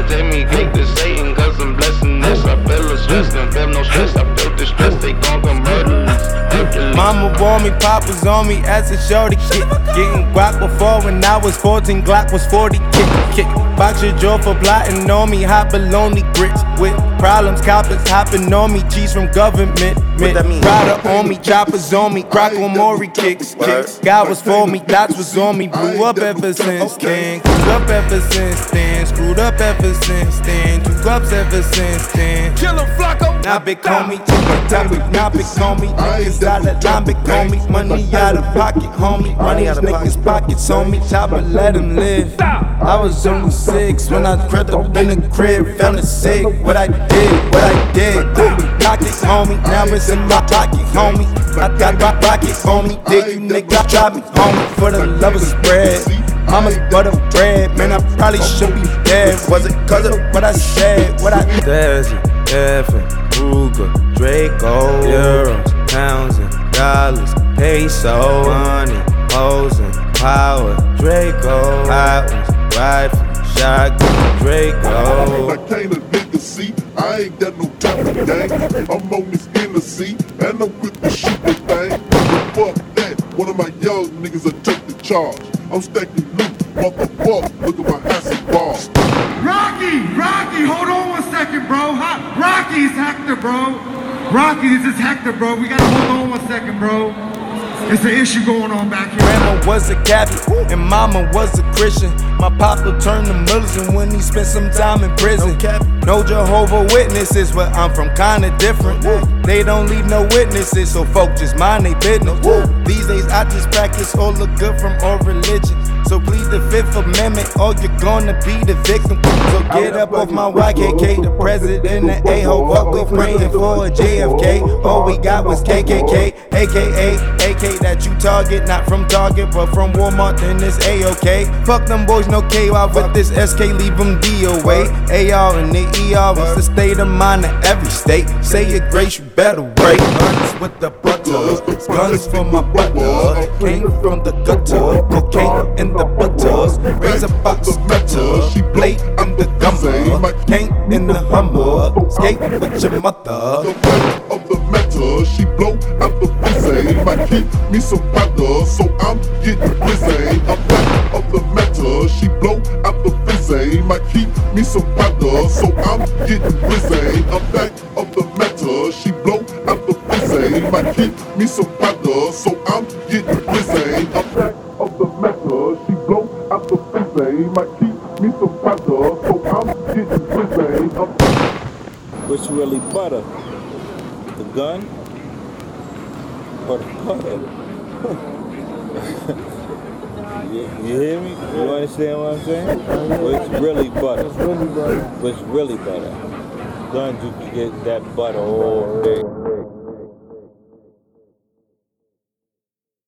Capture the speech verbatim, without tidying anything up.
take me kick to Satan, cause I'm blessing this. I feel a stress, and feel no stress. I feel the stress, they gon' come murderers. Mama warned me, Papa's on me as a shorty kid. Getting guac before when I was fourteen, Glock was forty. Kick, kick. Box your jaw for plotting on me. Hot baloney grits with problems. Coppers hopping on me. Cheese from government. Rider on me, choppers on me. Crock on Maury kicks, kicks. God was for me, dots was on me. Blew up ever since then. Screwed up ever since then. Screwed up ever since then. Two ups ever since then. Killer Flocko. Now big homie, topic, now big homie. Niggas out of line, big homie. Money out of pocket, homie. Money out of niggas' pockets, homie. Chopper, let him live. I was only six when I crept up in the crib. Found it sick, what I did, what I did. Pocket, homie, now it's in my pocket, homie. I got my pocket, homie. Dig you niggas, drop me, homie. For the love of spread. Mama's butter bread, man, I probably should be dead. Was it cause of what I said, what I Desi, Effin, Ruger, Draco, Euros, pounds and dollars, peso, money, hoes and power, Draco, hot ones, rifle, shotgun, Draco. I can't a nigga see, I ain't got no time for gang. I'm on this Hennessy, and I'm quick to shoot the thing. But fuck that, one of my young niggas will take the charge. I'm stacking loot, motherfucker, look at my acid bar. Rocky, Rocky, hold on one second, bro. Huh? Rocky's Hector, bro. Rocky, this is Hector, bro. We gotta hold on one second, bro. It's an issue going on back here. Grandma was a Catholic and mama was a Christian. My papa turned to Muslim when he spent some time in prison. No Jehovah Witnesses, but I'm from kinda different. They don't leave no witnesses, so folk just mind they business. These days I just practice all the good from all religions. So plead the Fifth Amendment or you're gonna be the victim. So get up off my Y K K, the president, the a-hole. What we praying for a J F K? All we got was K K K, A K A, A K that you target, not from Target, but from Walmart, then it's A-OK. Fuck them boys, no K Y with this S K, leave them D O A. A R and the E R, it's the state of mind of every state. Say your grace, you better wait. Guns with the butter, guns for my butter. Came from the gutter, cocaine in the butters. Razor box cutter, she played in the gummer. Came in the Hummer, skate with your mother. The weight of the metal, she blow out the pussy. Might keep me some powder, so I'm getting busy. I'm back of the metal, she blow out the pussy. Might keep me some powder, so I'm getting busy. I'm back of the metal, she blow out the pussy. Might keep me some powder, so I'm getting busy. I'm back of the metal, she blow out the pussy. Might keep me some powder, so I'm getting busy. I'm Which really butter? The gun or the butter? you, you hear me? You understand what I'm saying? Which really butter? Which really butter? Guns, you can get that butter all day.